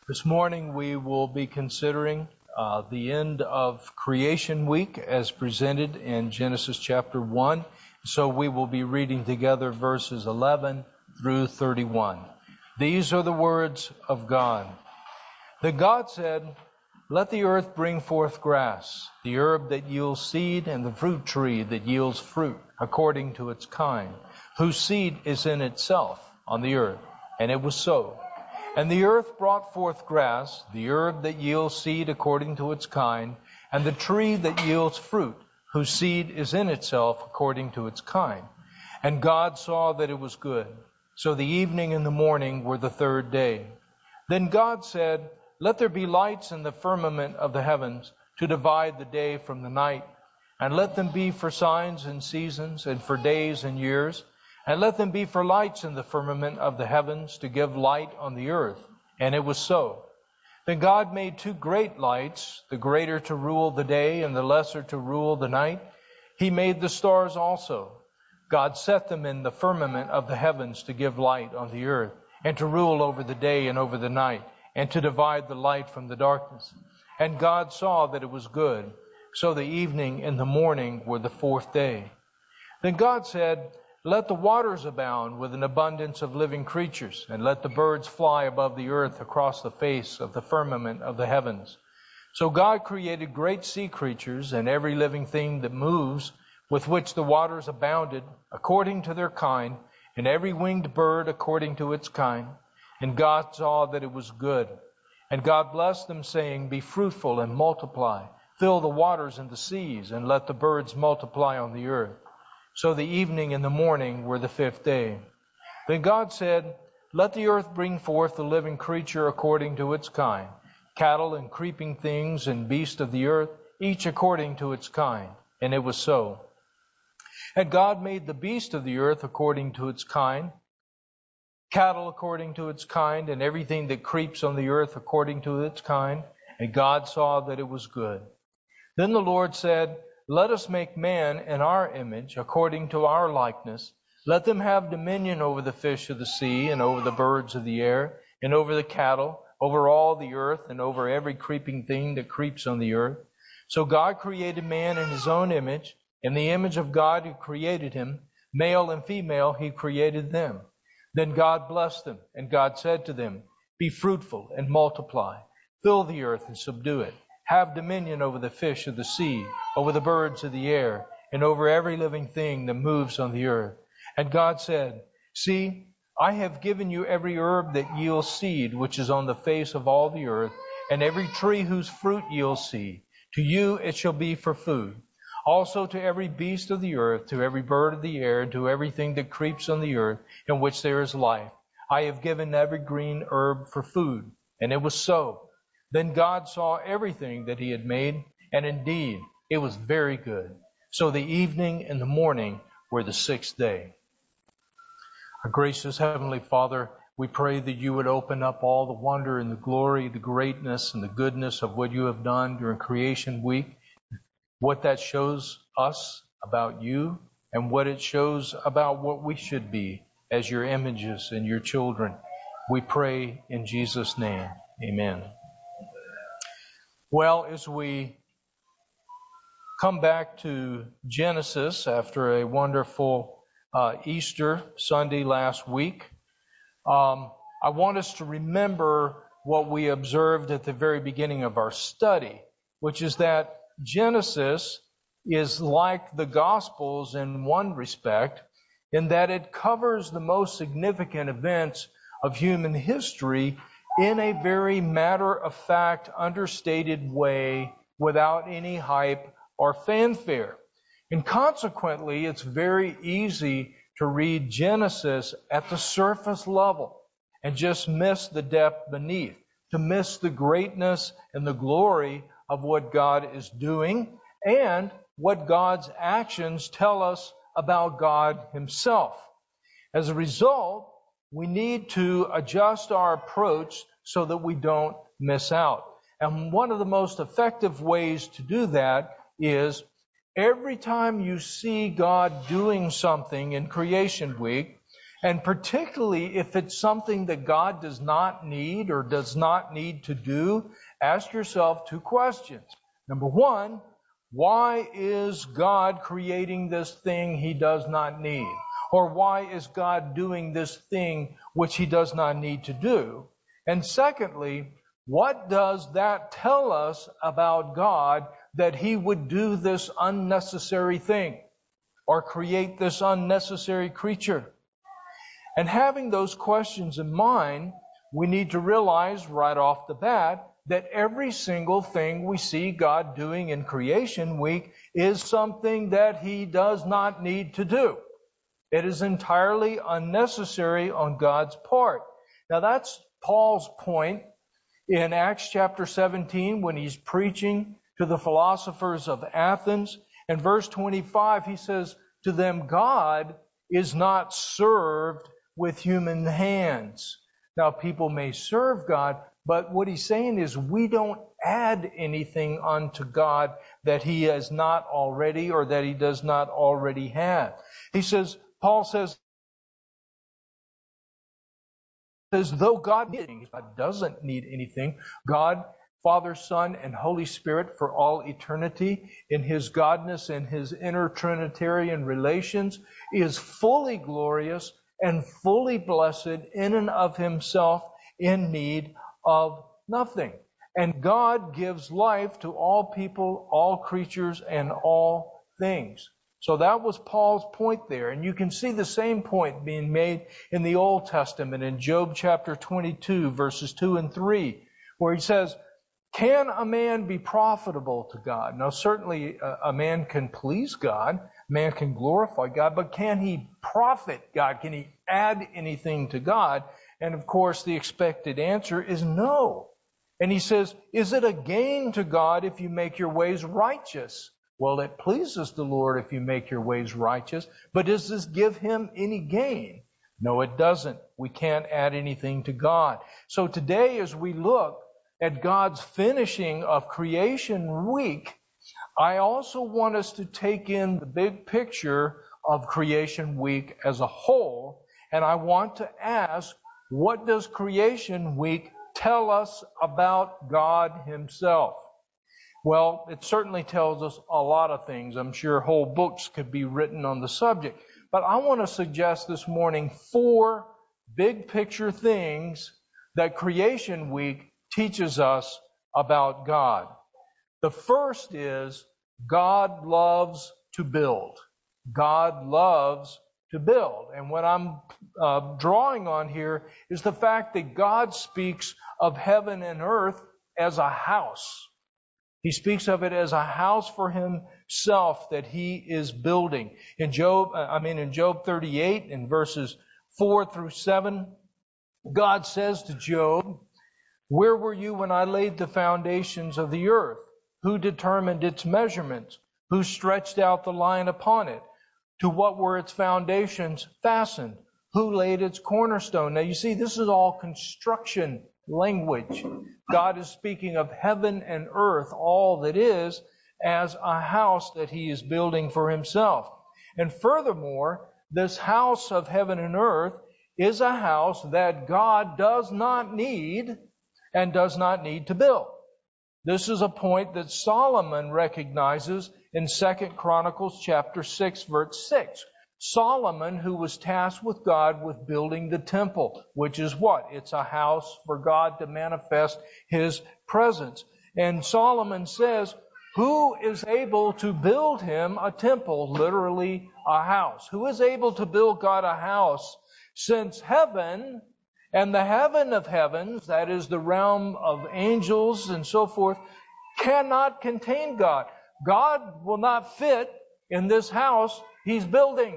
This morning we will be considering the end of creation week as presented in Genesis chapter 1. So we will be reading together verses 11 through 31. These are the words of God. Then God said, "Let the earth bring forth grass, the herb that yields seed, and the fruit tree that yields fruit, according to its kind, whose seed is in itself on the earth." And it was so. And the earth brought forth grass, the herb that yields seed according to its kind, and the tree that yields fruit, whose seed is in itself according to its kind. And God saw that it was good. So the evening and the morning were the third day. Then God said, "Let there be lights in the firmament of the heavens to divide the day from the night, and let them be for signs and seasons, and for days and years. And let them be for lights in the firmament of the heavens to give light on the earth." And it was so. Then God made two great lights, the greater to rule the day and the lesser to rule the night. He made the stars also. God set them in the firmament of the heavens to give light on the earth, and to rule over the day and over the night, and to divide the light from the darkness. And God saw that it was good. So the evening and the morning were the fourth day. Then God said, "Let the waters abound with an abundance of living creatures, and let the birds fly above the earth across the face of the firmament of the heavens." So God created great sea creatures and every living thing that moves, with which the waters abounded, according to their kind, and every winged bird according to its kind. And God saw that it was good. And God blessed them, saying, "Be fruitful and multiply, fill the waters and the seas, and let the birds multiply on the earth." So the evening and the morning were the fifth day. Then God said, "Let the earth bring forth the living creature according to its kind, cattle and creeping things and beasts of the earth, each according to its kind." And it was so. And God made the beast of the earth according to its kind, cattle according to its kind, and everything that creeps on the earth according to its kind. And God saw that it was good. Then the Lord said, "Let us make man in our image, according to our likeness. Let them have dominion over the fish of the sea, and over the birds of the air, and over the cattle, over all the earth, and over every creeping thing that creeps on the earth." So God created man in his own image. In the image of God who created him, male and female he created them. Then God blessed them, and God said to them, "Be fruitful and multiply, fill the earth and subdue it. Have dominion over the fish of the sea, over the birds of the air, and over every living thing that moves on the earth." And God said, "See, I have given you every herb that yields seed, which is on the face of all the earth, and every tree whose fruit yields seed. To you it shall be for food. Also to every beast of the earth, to every bird of the air, and to everything that creeps on the earth, in which there is life, I have given every green herb for food." And it was so. Then God saw everything that he had made, and indeed it was very good. So the evening and the morning were the sixth day. Our gracious Heavenly Father, we pray that you would open up all the wonder and the glory, the greatness and the goodness of what you have done during creation week, what that shows us about you, and what it shows about what we should be as your images and your children. We pray in Jesus' name. Amen. Well, as we come back to Genesis after a wonderful Easter Sunday last week, I want us to remember what we observed at the very beginning of our study, which is that Genesis is like the Gospels in one respect, in that it covers the most significant events of human history in a very matter-of-fact, understated way, without any hype or fanfare. And consequently, it's very easy to read Genesis at the surface level and just miss the depth beneath, to miss the greatness and the glory of what God is doing and what God's actions tell us about God himself. As a result, we need to adjust our approach so that we don't miss out. And one of the most effective ways to do that is every time you see God doing something in creation week, And particularly if it's something that God does not need or does not need to do, ask yourself two questions. Number one, why is God creating this thing He does not need? Or why is God doing this thing which He does not need to do? And secondly, what does that tell us about God that He would do this unnecessary thing or create this unnecessary creature? And having those questions in mind, we need to realize right off the bat that every single thing we see God doing in creation week is something that He does not need to do. It is entirely unnecessary on God's part. Now that's Paul's point in Acts chapter 17 when he's preaching to the philosophers of Athens. In verse 25, he says to them, God is not served with human hands. Now, people may serve God, but what he's saying is we don't add anything unto God that He has not already or that He does not already have. Paul says, though God doesn't need anything, God, Father, Son, and Holy Spirit for all eternity in His godness and His inter-Trinitarian relations is fully glorious and fully blessed in and of Himself, in need of nothing. And God gives life to all people, all creatures, and all things. So that was Paul's point there. And you can see the same point being made in the Old Testament in Job chapter 22, verses 2 and 3, where he says, can a man be profitable to God? Now, certainly a man can please God, man can glorify God, but can he profit God? Can he add anything to God? And of course, the expected answer is no. And he says, is it a gain to God if you make your ways righteous? Well, it pleases the Lord if you make your ways righteous, but does this give Him any gain? No, it doesn't. We can't add anything to God. So today, as we look at God's finishing of creation week, I also want us to take in the big picture of creation week as a whole, and I want to ask, what does creation week tell us about God Himself? Well, it certainly tells us a lot of things. I'm sure whole books could be written on the subject. But I want to suggest this morning 4 big picture things that creation week teaches us about God. The first is God loves to build. God loves to build. And what I'm drawing on here is the fact that God speaks of heaven and earth as a house. He speaks of it as a house for Himself that He is building. In Job 38, in verses 4 through 7, God says to Job, where were you when I laid the foundations of the earth? Who determined its measurements? Who stretched out the line upon it? To what were its foundations fastened? Who laid its cornerstone? Now you see, this is all construction language. God is speaking of heaven and earth, all that is, as a house that He is building for Himself. And furthermore, this house of heaven and earth is a house that God does not need and does not need to build. This is a point that Solomon recognizes in 2 Chronicles chapter 6, verse 6. Solomon, who was tasked with God with building the temple, which is what? It's a house for God to manifest His presence. And Solomon says, who is able to build Him a temple, literally a house? Who is able to build God a house, since heaven and the heaven of heavens, that is the realm of angels and so forth, cannot contain God? God will not fit in this house He's building.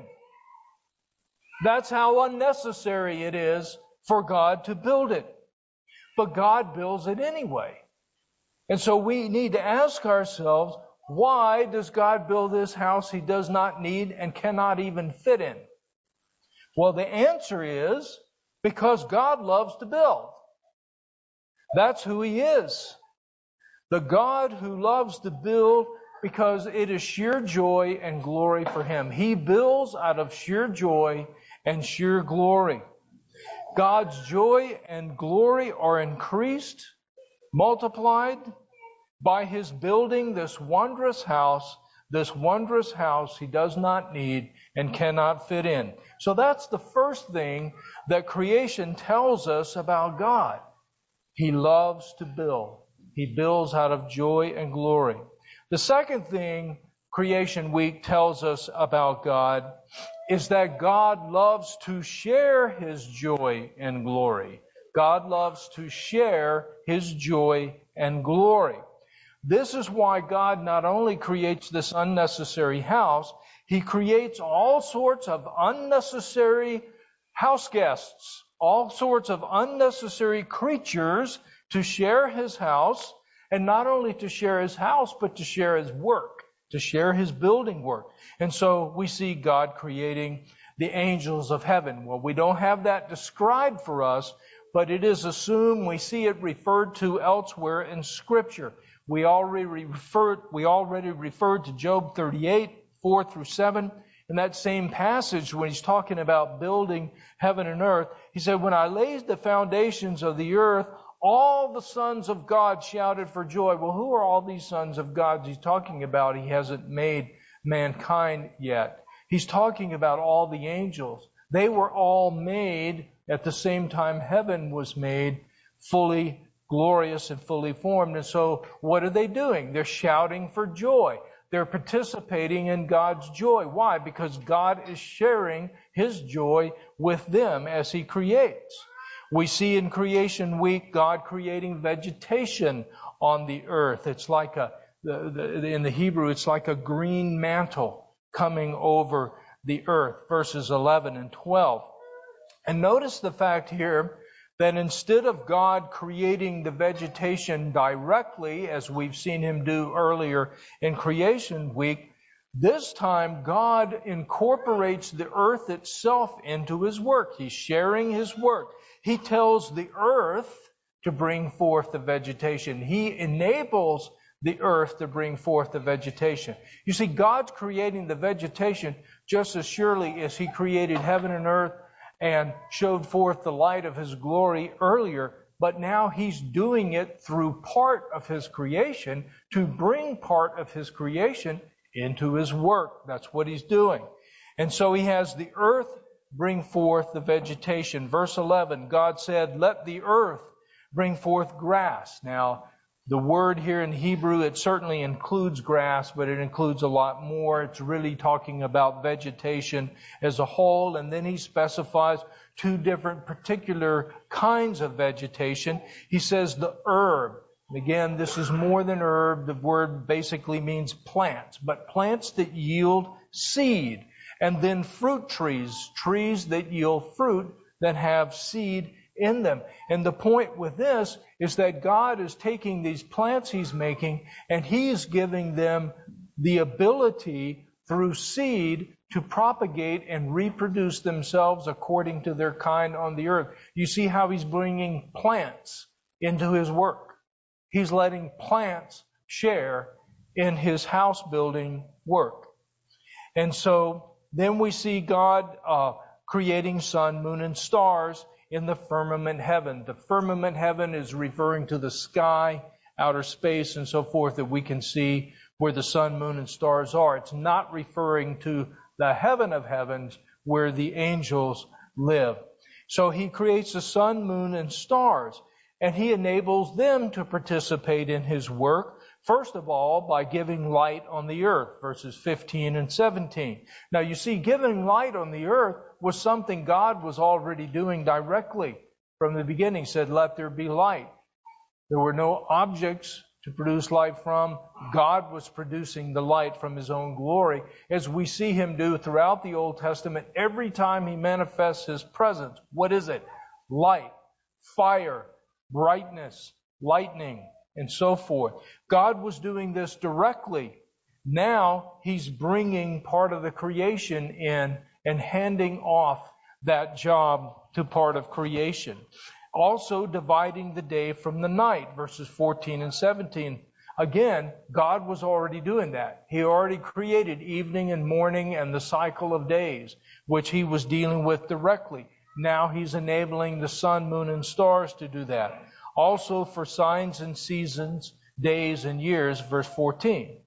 That's how unnecessary it is for God to build it. But God builds it anyway. And so we need to ask ourselves, why does God build this house He does not need and cannot even fit in? Well, the answer is because God loves to build. That's who He is. The God who loves to build because it is sheer joy and glory for Him. He builds out of sheer joy and sheer glory. God's joy and glory are increased, multiplied by his building this wondrous house he does not need and cannot fit in. So that's the first thing that creation tells us about God. He loves to build. He builds out of joy and glory. The second thing Creation Week tells us about God is that God loves to share his joy and glory. God loves to share his joy and glory. This is why God not only creates this unnecessary house, he creates all sorts of unnecessary house guests, all sorts of unnecessary creatures to share his house, and not only to share his house, but to share his work, to share his building work. And so we see God creating the angels of heaven. Well, we don't have that described for us, but it is assumed we see it referred to elsewhere in Scripture. We already referred to Job 38, 4 through 7. In that same passage, when he's talking about building heaven and earth, he said, when I laid the foundations of the earth, all the sons of God shouted for joy. Well, who are all these sons of God he's talking about? He hasn't made mankind yet. He's talking about all the angels. They were all made at the same time heaven was made, fully glorious and fully formed. And so what are they doing? They're shouting for joy. They're participating in God's joy. Why? Because God is sharing his joy with them as he creates. We see in Creation Week God creating vegetation on the earth. It's like in the Hebrew, it's like a green mantle coming over the earth, verses 11 and 12. And notice the fact here that instead of God creating the vegetation directly, as we've seen him do earlier in Creation Week, this time God incorporates the earth itself into his work. He's sharing his work. He tells the earth to bring forth the vegetation. He enables the earth to bring forth the vegetation. You see, God's creating the vegetation just as surely as he created heaven and earth and showed forth the light of his glory earlier, but now he's doing it through part of his creation to bring part of his creation into his work. That's what he's doing. And so he has the earth bring forth the vegetation. Verse 11, God said, let the earth bring forth grass. Now, the word here in Hebrew, it certainly includes grass, but it includes a lot more. It's really talking about vegetation as a whole. And then he specifies two different particular kinds of vegetation. He says the herb. Again, this is more than herb. The word basically means plants, but plants that yield seed. And then fruit trees, trees that yield fruit that have seed in them. And the point with this is that God is taking these plants he's making and he's giving them the ability through seed to propagate and reproduce themselves according to their kind on the earth. You see how he's bringing plants into his work. He's letting plants share in his house building work. And so then we see God creating sun, moon, and stars in the firmament heaven. The firmament heaven is referring to the sky, outer space, and so forth that we can see where the sun, moon, and stars are. It's not referring to the heaven of heavens where the angels live. So he creates the sun, moon, and stars, and he enables them to participate in his work, first of all, by giving light on the earth, verses 15 and 17. Now, you see, giving light on the earth was something God was already doing directly from the beginning. He said, let there be light. There were no objects to produce light from. God was producing the light from his own glory, as we see him do throughout the Old Testament. Every time he manifests his presence, what is it? Light, fire, brightness, lightning, and so forth. God was doing this directly. Now he's bringing part of the creation in and handing off that job to part of creation. Also dividing the day from the night, verses 14 and 17. Again, God was already doing that. He already created evening and morning and the cycle of days, which he was dealing with directly. Now he's enabling the sun, moon, and stars to do that. Also for signs and seasons, days and years, verse 14.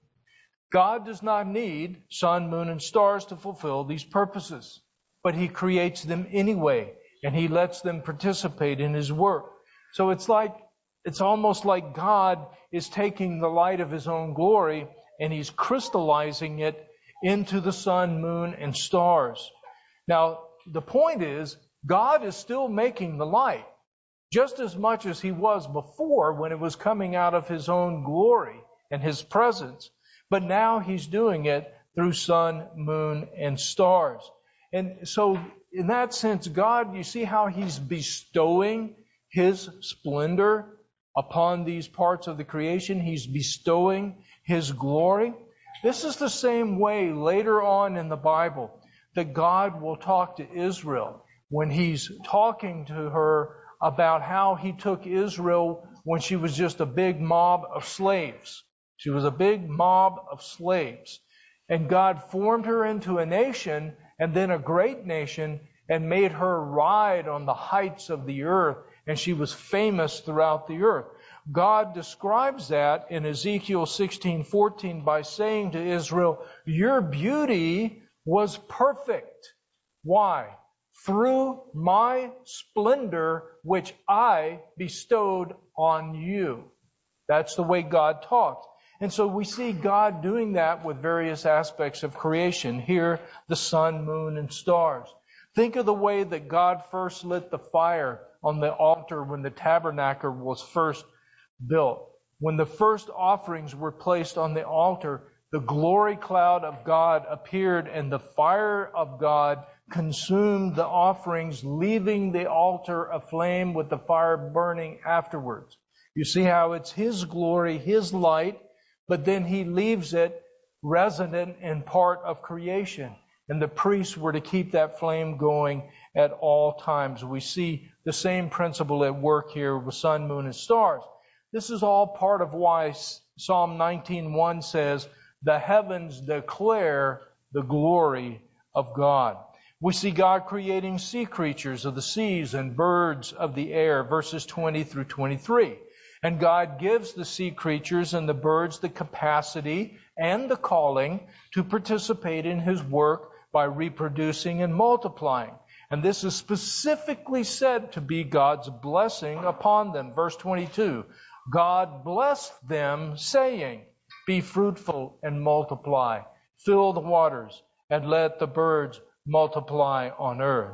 God does not need sun, moon, and stars to fulfill these purposes, but he creates them anyway, and he lets them participate in his work. So it's almost like God is taking the light of his own glory and he's crystallizing it into the sun, moon, and stars. Now, the point is, God is still making the light just as much as he was before when it was coming out of his own glory and his presence. But now he's doing it through sun, moon, and stars. And so in that sense, God, you see how he's bestowing his splendor upon these parts of the creation. He's bestowing his glory. This is the same way later on in the Bible that God will talk to Israel when he's talking to her about how he took Israel when she was just a big mob of slaves. She was a big mob of slaves. And God formed her into a nation and then a great nation and made her ride on the heights of the earth. And she was famous throughout the earth. God describes that in Ezekiel 16:14 by saying to Israel, your beauty was perfect. Why? Through my splendor, which I bestowed on you. That's the way God talks. And so we see God doing that with various aspects of creation. Here, the sun, moon, and stars. Think of the way that God first lit the fire on the altar when the tabernacle was first built. When the first offerings were placed on the altar, the glory cloud of God appeared and the fire of God consumed the offerings, leaving the altar aflame with the fire burning afterwards. You see how it's his glory, his light, but then he leaves it resident in part of creation. And the priests were to keep that flame going at all times. We see the same principle at work here with sun, moon, and stars. This is all part of why Psalm 19:1 says, the heavens declare the glory of God. We see God creating sea creatures of the seas and birds of the air, verses 20 through 23. And God gives the sea creatures and the birds the capacity and the calling to participate in his work by reproducing and multiplying. And this is specifically said to be God's blessing upon them. Verse 22, God blessed them, saying, be fruitful and multiply, fill the waters, and let the birds multiply on earth.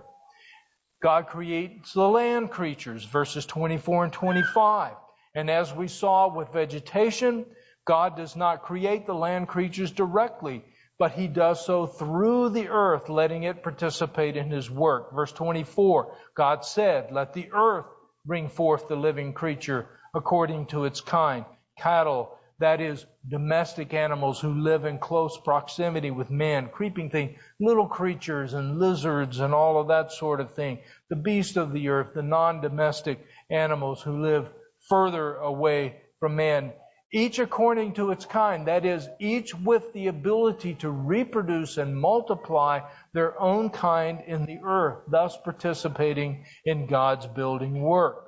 God creates the land creatures, verses 24 and 25. And as we saw with vegetation, God does not create the land creatures directly, but he does so through the earth, letting it participate in his work. Verse 24, God said, let the earth bring forth the living creature according to its kind. Cattle, that is, domestic animals who live in close proximity with man, creeping things, little creatures and lizards and all of that sort of thing. The beasts of the earth, the non-domestic animals who live further away from man, each according to its kind, that is, each with the ability to reproduce and multiply their own kind in the earth, thus participating in God's building work.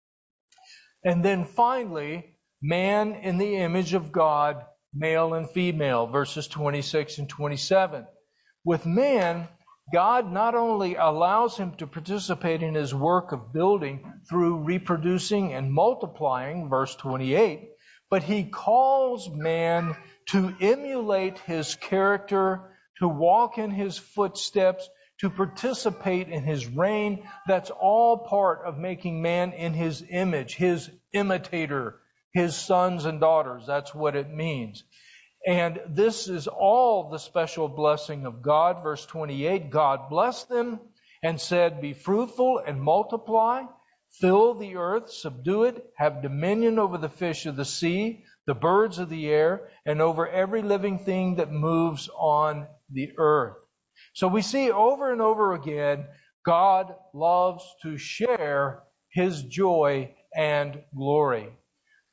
And then finally, man in the image of God, male and female, verses 26 and 27. With man, God not only allows him to participate in his work of building through reproducing and multiplying, verse 28, but he calls man to emulate his character, to walk in his footsteps, to participate in his reign. That's all part of making man in his image, his imitator, his sons and daughters. That's what it means. And this is all the special blessing of God. Verse 28, God blessed them and said, be fruitful and multiply, fill the earth, subdue it, have dominion over the fish of the sea, the birds of the air, and over every living thing that moves on the earth. So we see over and over again, God loves to share his joy and glory.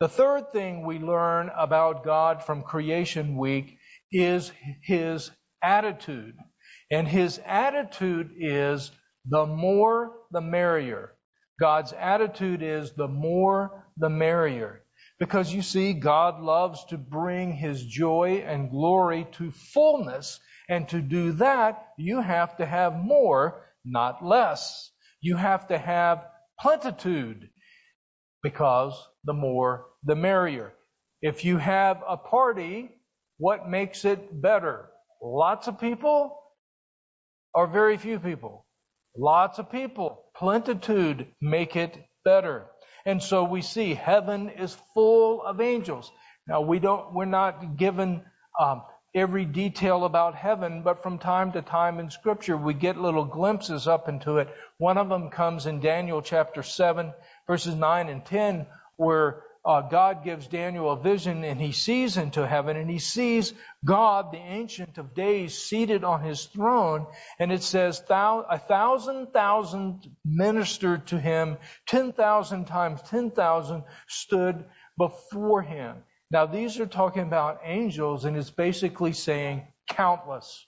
The third thing we learn about God from Creation Week is His attitude. And His attitude is the more the merrier. God's attitude is the more the merrier. Because you see, God loves to bring His joy and glory to fullness. And to do that, you have to have more, not less. You have to have plenitude, because the more the merrier. If you have a party, what makes it better? Lots of people or very few people? Lots of people. Plenitude make it better. And so we see heaven is full of angels. Now we're not given every detail about heaven, but from time to time in Scripture we get little glimpses up into it. One of them comes in Daniel chapter 7, verses 9 and 10, where God gives Daniel a vision and he sees into heaven and he sees God, the Ancient of Days, seated on His throne. And it says, 1,000,000 ministered to Him, 10,000 times 10,000 stood before Him. Now these are talking about angels, and it's basically saying countless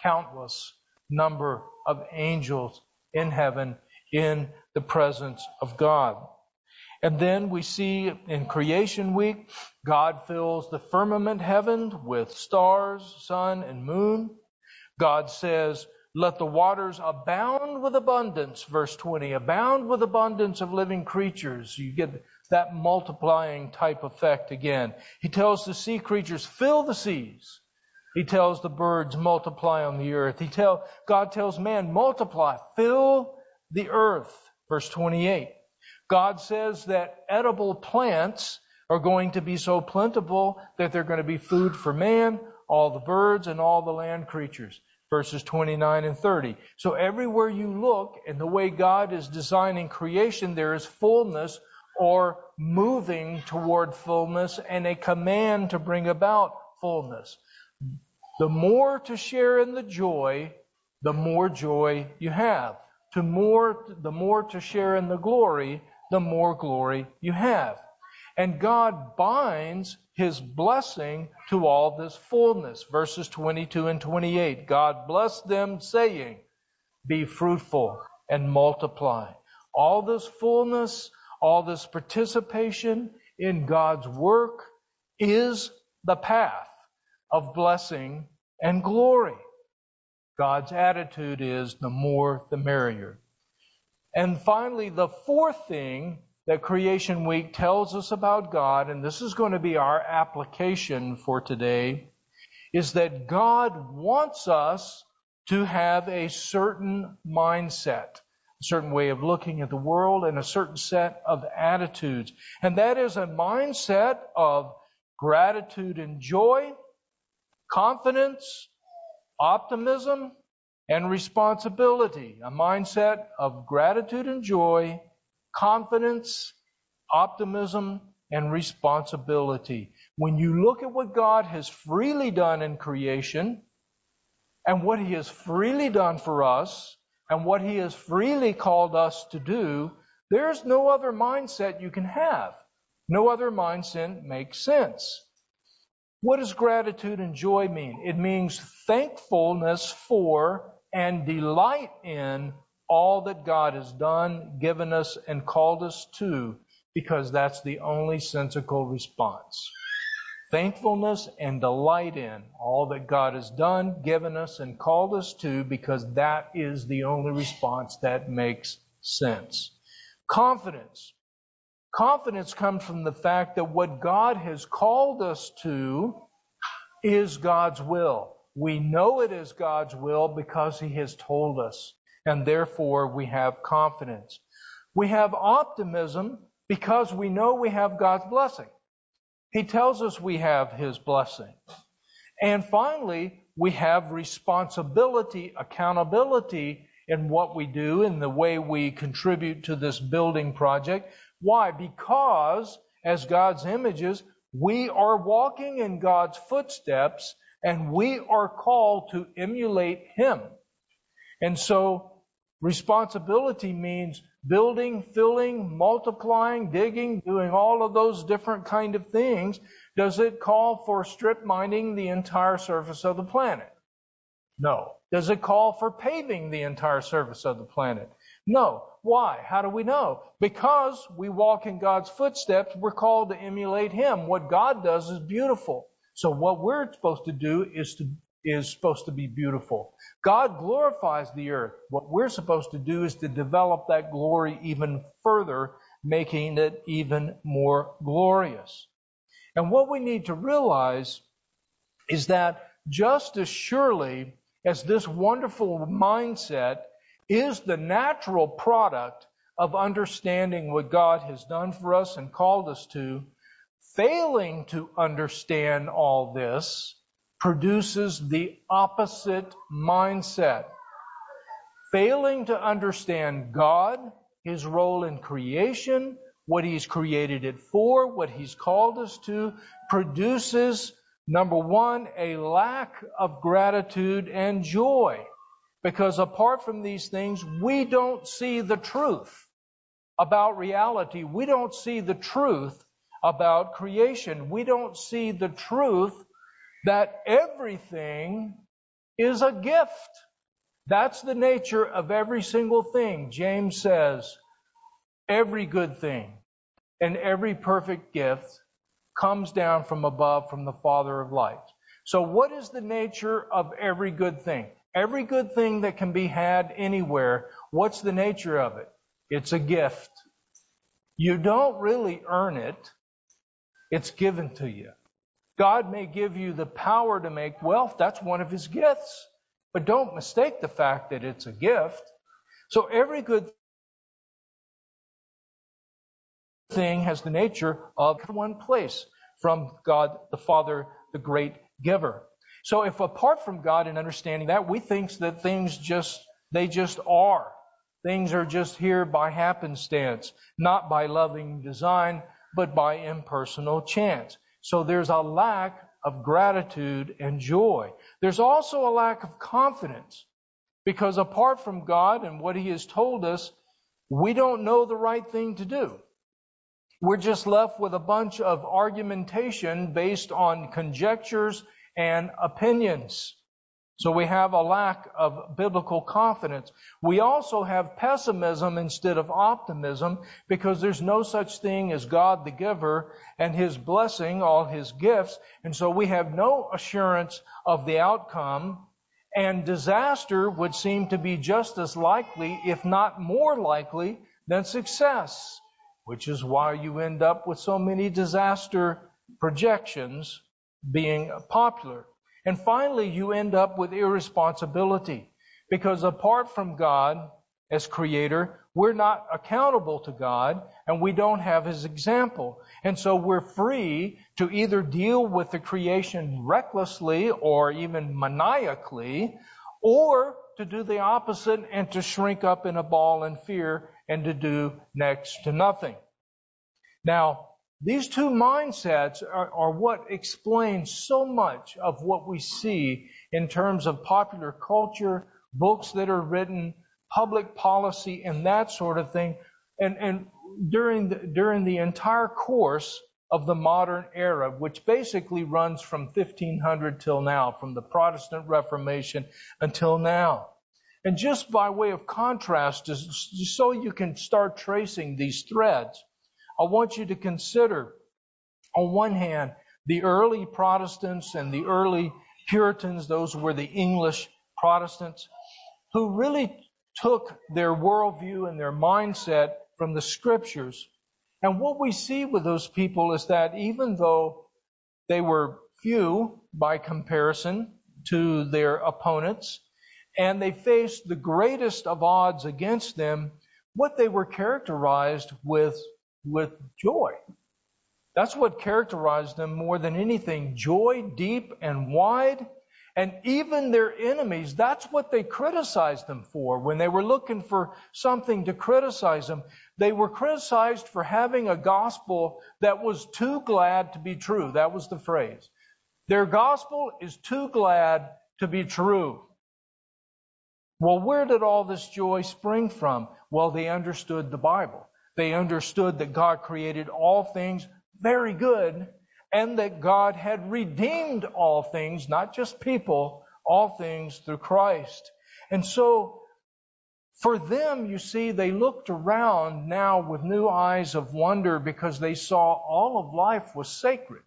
number of angels in heaven in the presence of God. And then we see in Creation Week, God fills the firmament heaven with stars, sun, and moon. God says, let the waters abound with abundance, verse 20, abound with abundance of living creatures. You get that multiplying type effect again. He tells the sea creatures, fill the seas. He tells the birds, multiply on the earth. God tells man, multiply, fill the earth, verse 28. God says that edible plants are going to be so plentiful that they're going to be food for man, all the birds, and all the land creatures. Verses 29 and 30. So everywhere you look, and the way God is designing creation, there is fullness or moving toward fullness and a command to bring about fullness. The more to share in the joy, the more joy you have. The more to share in the glory, the more glory you have. And God binds His blessing to all this fullness. Verses 22 and 28. God blessed them, saying, be fruitful and multiply. All this fullness, all this participation in God's work is the path of blessing and glory. God's attitude is the more the merrier. And finally, the fourth thing that Creation Week tells us about God, and this is going to be our application for today, is that God wants us to have a certain mindset, a certain way of looking at the world, and a certain set of attitudes. And that is a mindset of gratitude and joy, confidence, optimism, and responsibility. A mindset of gratitude and joy, confidence, optimism, and responsibility. When you look at what God has freely done in creation, and what He has freely done for us, and what He has freely called us to do, there's no other mindset you can have. No other mindset makes sense. What does gratitude and joy mean? It means thankfulness for and delight in all that God has done, given us, and called us to, because that's the only sensical response. Thankfulness and delight in all that God has done, given us, and called us to, because that is the only response that makes sense. Confidence. Confidence comes from the fact that what God has called us to is God's will. We know it is God's will because He has told us, and therefore we have confidence. We have optimism because we know we have God's blessing. He tells us we have His blessing. And finally, we have responsibility, accountability in what we do, in the way we contribute to this building project. Why? Because as God's images, we are walking in God's footsteps, and we are called to emulate Him. And so Responsibility means building, filling, multiplying, digging, doing all of those different kind of things. Does it call for strip mining the entire surface of the planet? No. Does it call for paving the entire surface of the planet? No. Why? How do we know? Because we walk in God's footsteps, we're called to emulate Him. What God does is beautiful. So what we're supposed to do is supposed to be beautiful. God glorifies the earth. What we're supposed to do is to develop that glory even further, making it even more glorious. And what we need to realize is that just as surely as this wonderful mindset is the natural product of understanding what God has done for us and called us to, failing to understand all this produces the opposite mindset. Failing to understand God, His role in creation, what He's created it for, what He's called us to, produces, number one, a lack of gratitude and joy. Because apart from these things, we don't see the truth about reality. We don't see the truth about creation. We don't see the truth that everything is a gift. That's the nature of every single thing. James says, every good thing and every perfect gift comes down from above, from the Father of lights. So what is the nature of every good thing? Every good thing that can be had anywhere, what's the nature of it? It's a gift. You don't really earn it. It's given to you. God may give you the power to make wealth. That's one of His gifts. But don't mistake the fact that it's a gift. So every good thing has the nature of one place from God the Father, the great giver. So if apart from God and understanding that, we think that things just are. Things are just here by happenstance, not by loving design, but by impersonal chance. So there's a lack of gratitude and joy. There's also a lack of confidence, because apart from God and what He has told us, we don't know the right thing to do. We're just left with a bunch of argumentation based on conjectures and opinions. So we have a lack of biblical confidence. We also have pessimism instead of optimism, because there's no such thing as God the giver and His blessing, all His gifts. And so we have no assurance of the outcome. And disaster would seem to be just as likely, if not more likely, than success, which is why you end up with so many disaster projections being popular. And finally, you end up with irresponsibility, because apart from God as creator, we're not accountable to God, and we don't have His example. And so we're free to either deal with the creation recklessly or even maniacally, or to do the opposite and to shrink up in a ball in fear and to do next to nothing. Now, these two mindsets are what explains so much of what we see in terms of popular culture, books that are written, public policy, and that sort of thing. And during the entire course of the modern era, which basically runs from 1500 till now, from the Protestant Reformation until now. And just by way of contrast, just so you can start tracing these threads, I want you to consider, on one hand, the early Protestants and the early Puritans, those were the English Protestants, who really took their worldview and their mindset from the Scriptures. And what we see with those people is that even though they were few by comparison to their opponents, and they faced the greatest of odds against them, what they were characterized with joy. That's what characterized them more than anything. Joy, deep and wide. And even their enemies, that's what they criticized them for. When they were looking for something to criticize them, they were criticized for having a gospel that was too glad to be true. That was the phrase. Their gospel is too glad to be true. Well, where did all this joy spring from? Well, they understood the Bible. They understood that God created all things very good, and that God had redeemed all things, not just people, all things through Christ. And so, for them, you see, they looked around now with new eyes of wonder because they saw all of life was sacred.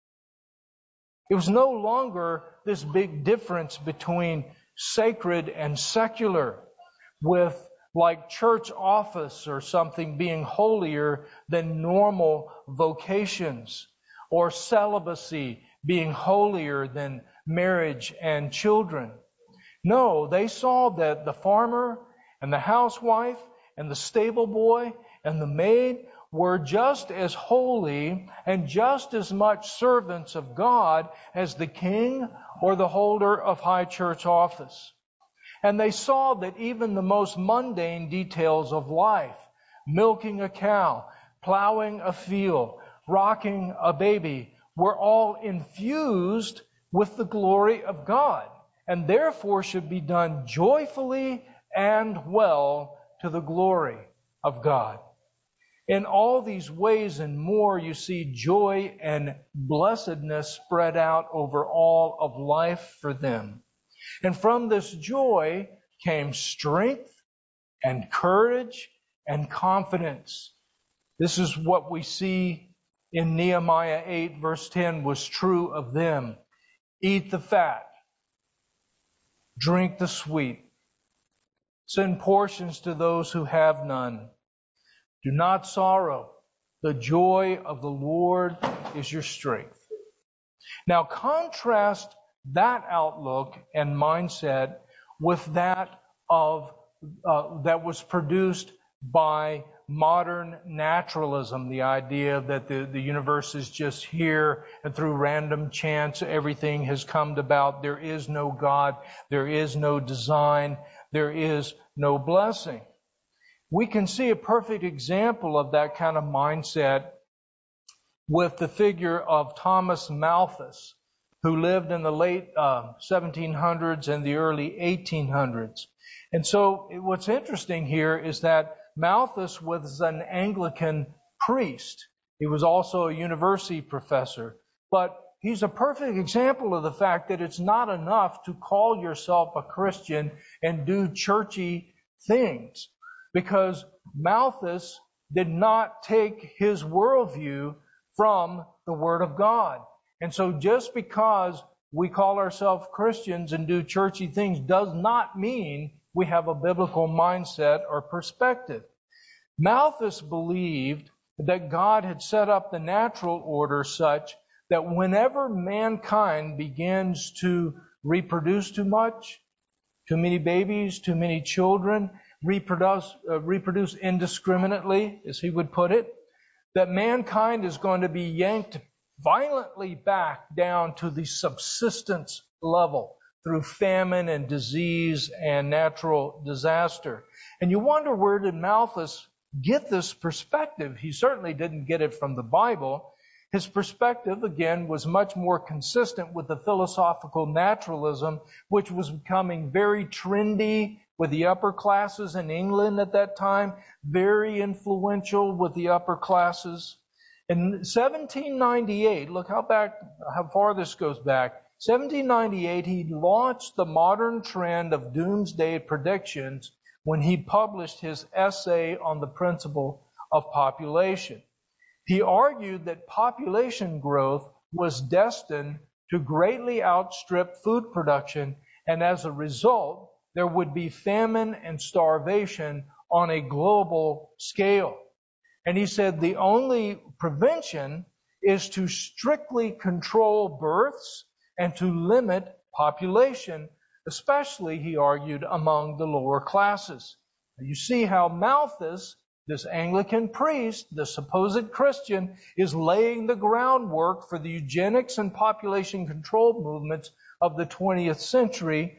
It was no longer this big difference between sacred and secular, with like church office or something being holier than normal vocations, or celibacy being holier than marriage and children. No, they saw that the farmer and the housewife and the stable boy and the maid were just as holy and just as much servants of God as the king or the holder of high church office. And they saw that even the most mundane details of life, milking a cow, plowing a field, rocking a baby, were all infused with the glory of God, and therefore should be done joyfully and well to the glory of God. In all these ways and more, you see joy and blessedness spread out over all of life for them. And from this joy came strength and courage and confidence. This is what we see in Nehemiah 8, verse 10, was true of them. Eat the fat, drink the sweet, send portions to those who have none. Do not sorrow. The joy of the Lord is your strength. Now contrast that outlook and mindset with that of that was produced by modern naturalism, the idea that the universe is just here and through random chance everything has come about. There is no God, there is no design, there is no blessing. We can see a perfect example of that kind of mindset with the figure of Thomas Malthus, who lived in the late 1700s and the early 1800s. And so what's interesting here is that Malthus was an Anglican priest. He was also a university professor. But he's a perfect example of the fact that it's not enough to call yourself a Christian and do churchy things, because Malthus did not take his worldview from the Word of God. And so just because we call ourselves Christians and do churchy things does not mean we have a biblical mindset or perspective. Malthus believed that God had set up the natural order such that whenever mankind begins to reproduce too much, too many babies, too many children, reproduce indiscriminately, as he would put it, that mankind is going to be yanked violently back down to the subsistence level through famine and disease and natural disaster. And you wonder, where did Malthus get this perspective? He certainly didn't get it from the Bible. His perspective, again, was much more consistent with the philosophical naturalism, which was becoming very trendy with the upper classes in England at that time, very influential with the upper classes. In 1798, look how far this goes back. 1798, he launched the modern trend of doomsday predictions when he published his essay on the principle of population. He argued that population growth was destined to greatly outstrip food production, and as a result, there would be famine and starvation on a global scale. And he said the only prevention is to strictly control births and to limit population, especially, he argued, among the lower classes. You see how Malthus, this Anglican priest, the supposed Christian, is laying the groundwork for the eugenics and population control movements of the 20th century,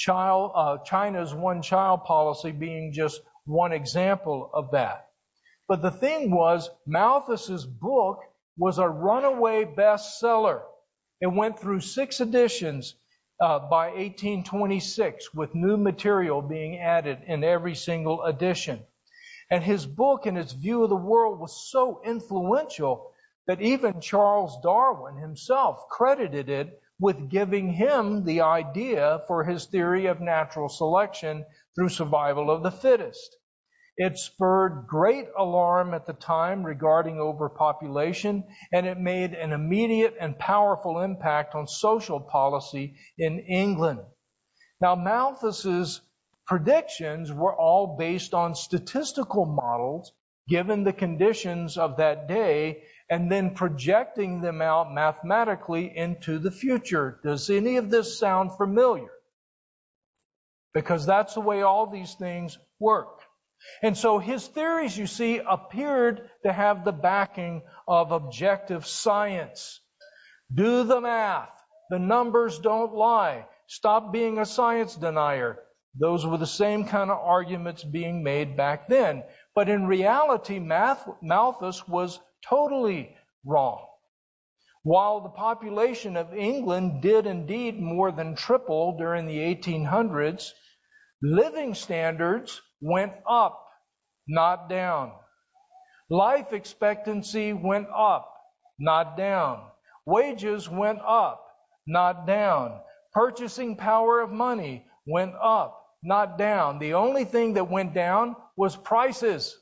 China's one-child policy being just one example of that. But the thing was, Malthus's book was a runaway bestseller. It went through 6 editions. by 1826, with new material being added in every single edition. And his book and his view of the world was so influential that even Charles Darwin himself credited it with giving him the idea for his theory of natural selection through survival of the fittest. It spurred great alarm at the time regarding overpopulation, and it made an immediate and powerful impact on social policy in England. Now, Malthus's predictions were all based on statistical models, given the conditions of that day, and then projecting them out mathematically into the future. Does any of this sound familiar? Because that's the way all these things work. And so his theories, you see, appeared to have the backing of objective science. Do the math. The numbers don't lie. Stop being a science denier. Those were the same kind of arguments being made back then. But in reality, Malthus was totally wrong. While the population of England did indeed more than triple during the 1800s, living standards went up, not down. Life expectancy went up, not down. Wages went up, not down. Purchasing power of money went up, not down. The only thing that went down was prices.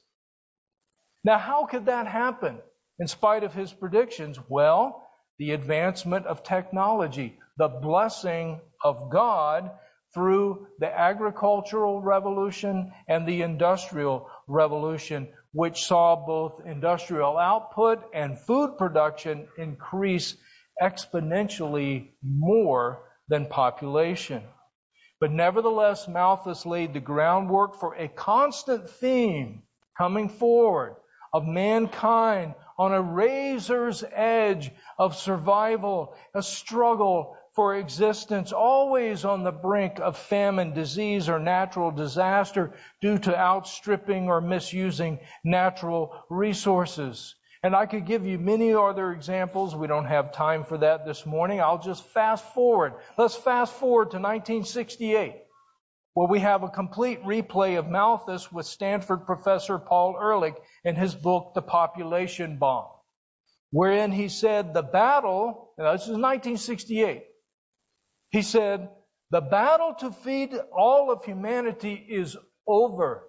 Now, how could that happen in spite of his predictions? Well, the advancement of technology, the blessing of God through the agricultural revolution and the industrial revolution, which saw both industrial output and food production increase exponentially more than population. But nevertheless, Malthus laid the groundwork for a constant theme coming forward of mankind on a razor's edge of survival, a struggle for existence, always on the brink of famine, disease, or natural disaster due to outstripping or misusing natural resources. And I could give you many other examples. We don't have time for that this morning. I'll just fast forward. Let's fast forward to 1968, where we have a complete replay of Malthus with Stanford professor Paul Ehrlich in his book, The Population Bomb, wherein he said the battle, this is 1968, he said, the battle to feed all of humanity is over.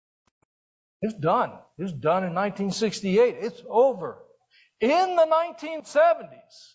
It's done. It was done in 1968. It's over. In the 1970s,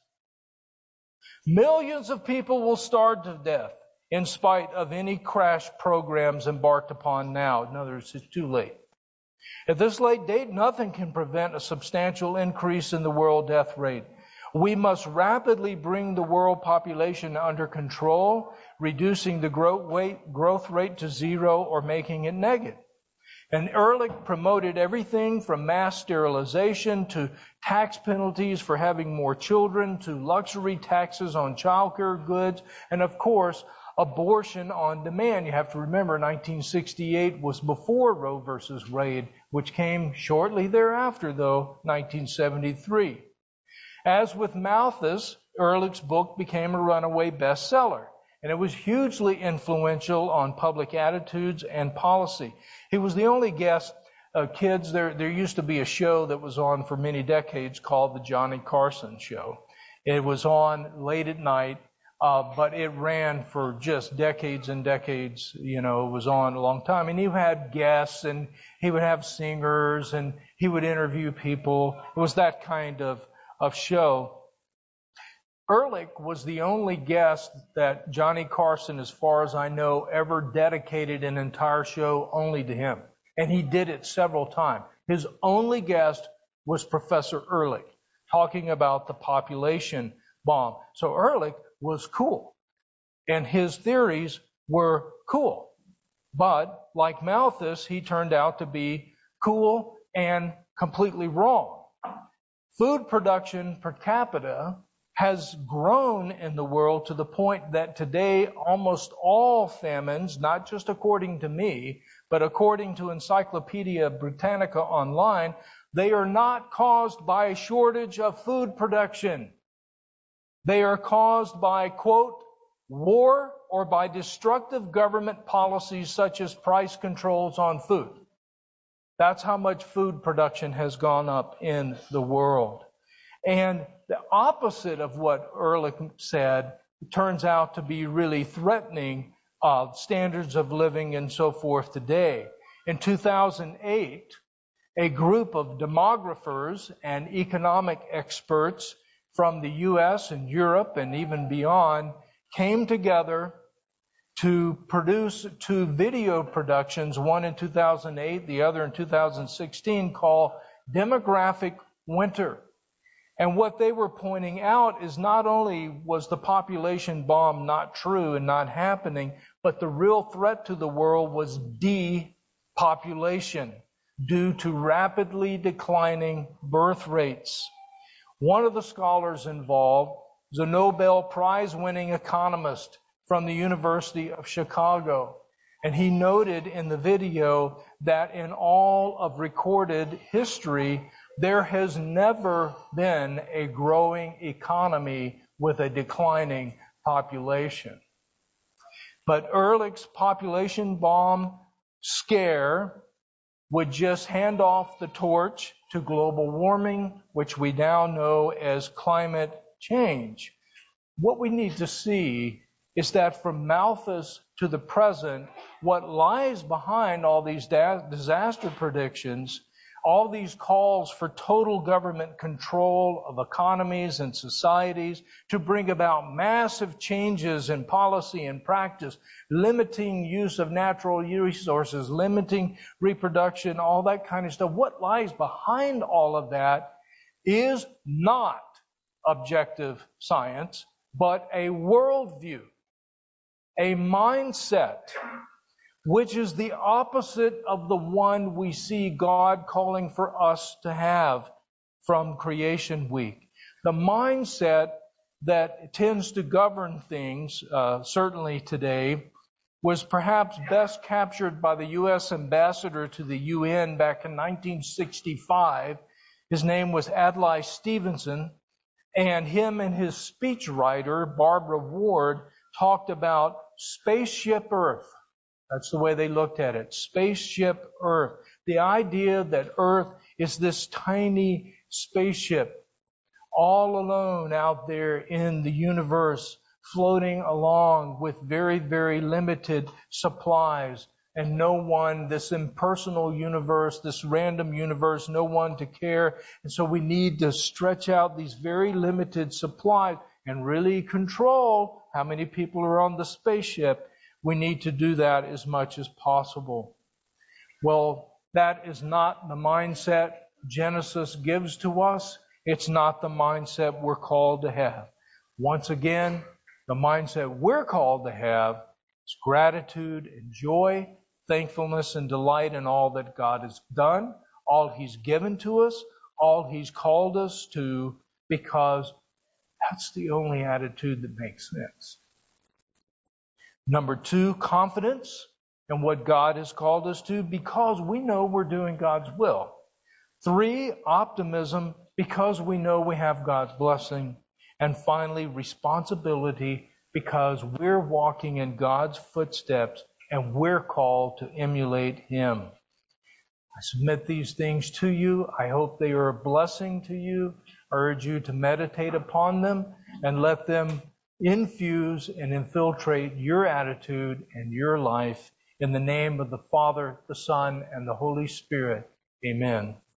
millions of people will starve to death in spite of any crash programs embarked upon now. In other words, it's too late. At this late date, nothing can prevent a substantial increase in the world death rate. We must rapidly bring the world population under control, reducing the growth rate to zero or making it negative. And Ehrlich promoted everything from mass sterilization to tax penalties for having more children to luxury taxes on childcare goods and, of course, abortion on demand. You have to remember 1968 was before Roe versus Wade, which came shortly thereafter, though, 1973. As with Malthus, Ehrlich's book became a runaway bestseller, and it was hugely influential on public attitudes and policy. He was the only guest. Kids, there used to be a show that was on for many decades called The Johnny Carson Show. It was on late at night, but it ran for just decades and decades. You know, it was on a long time. And he had guests, and he would have singers, and he would interview people. It was that kind of show. Ehrlich was the only guest that Johnny Carson, as far as I know, ever dedicated an entire show only to him. And he did it several times. His only guest was Professor Ehrlich, talking about the population bomb. So Ehrlich was cool, and his theories were cool. But like Malthus, he turned out to be cool and completely wrong. Food production per capita has grown in the world to the point that today almost all famines, not just according to me, but according to Encyclopedia Britannica online, they are not caused by a shortage of food production. They are caused by, quote, war or by destructive government policies such as price controls on food. That's how much food production has gone up in the world. And the opposite of what Ehrlich said turns out to be really threatening standards of living and so forth today. In 2008, a group of demographers and economic experts from the US and Europe and even beyond came together to produce two video productions, one in 2008, the other in 2016, called Demographic Winter. And what they were pointing out is not only was the population bomb not true and not happening, but the real threat to the world was depopulation due to rapidly declining birth rates. One of the scholars involved is a Nobel Prize-winning economist from the University of Chicago. And he noted in the video that in all of recorded history, there has never been a growing economy with a declining population. But Ehrlich's population bomb scare would just hand off the torch to global warming, which we now know as climate change. What we need to see is that from Malthus to the present, what lies behind all these disaster predictions, all these calls for total government control of economies and societies to bring about massive changes in policy and practice, limiting use of natural resources, limiting reproduction, all that kind of stuff. What lies behind all of that is not objective science, but a worldview, a mindset, which is the opposite of the one we see God calling for us to have from Creation Week. The mindset that tends to govern things, certainly today, was perhaps best captured by the U.S. ambassador to the UN back in 1965. His name was Adlai Stevenson, and him and his speechwriter, Barbara Ward, talked about Spaceship Earth. That's the way they looked at it. Spaceship Earth. The idea that Earth is this tiny spaceship all alone out there in the universe, floating along with very, very limited supplies, and no one, this impersonal universe, this random universe, no one to care. And so we need to stretch out these very limited supplies and really control how many people are on the spaceship. We need to do that as much as possible. Well, that is not the mindset Genesis gives to us. It's not the mindset we're called to have. Once again, the mindset we're called to have is gratitude and joy, thankfulness and delight in all that God has done, all He's given to us, all He's called us to, because that's the only attitude that makes sense. Number 2, confidence in what God has called us to, because we know we're doing God's will. 3, optimism, because we know we have God's blessing. And finally, responsibility, because we're walking in God's footsteps and we're called to emulate Him. I submit these things to you. I hope they are a blessing to you. I urge you to meditate upon them and let them infuse and infiltrate your attitude and your life. In the name of the Father, the Son, and the Holy Spirit. Amen.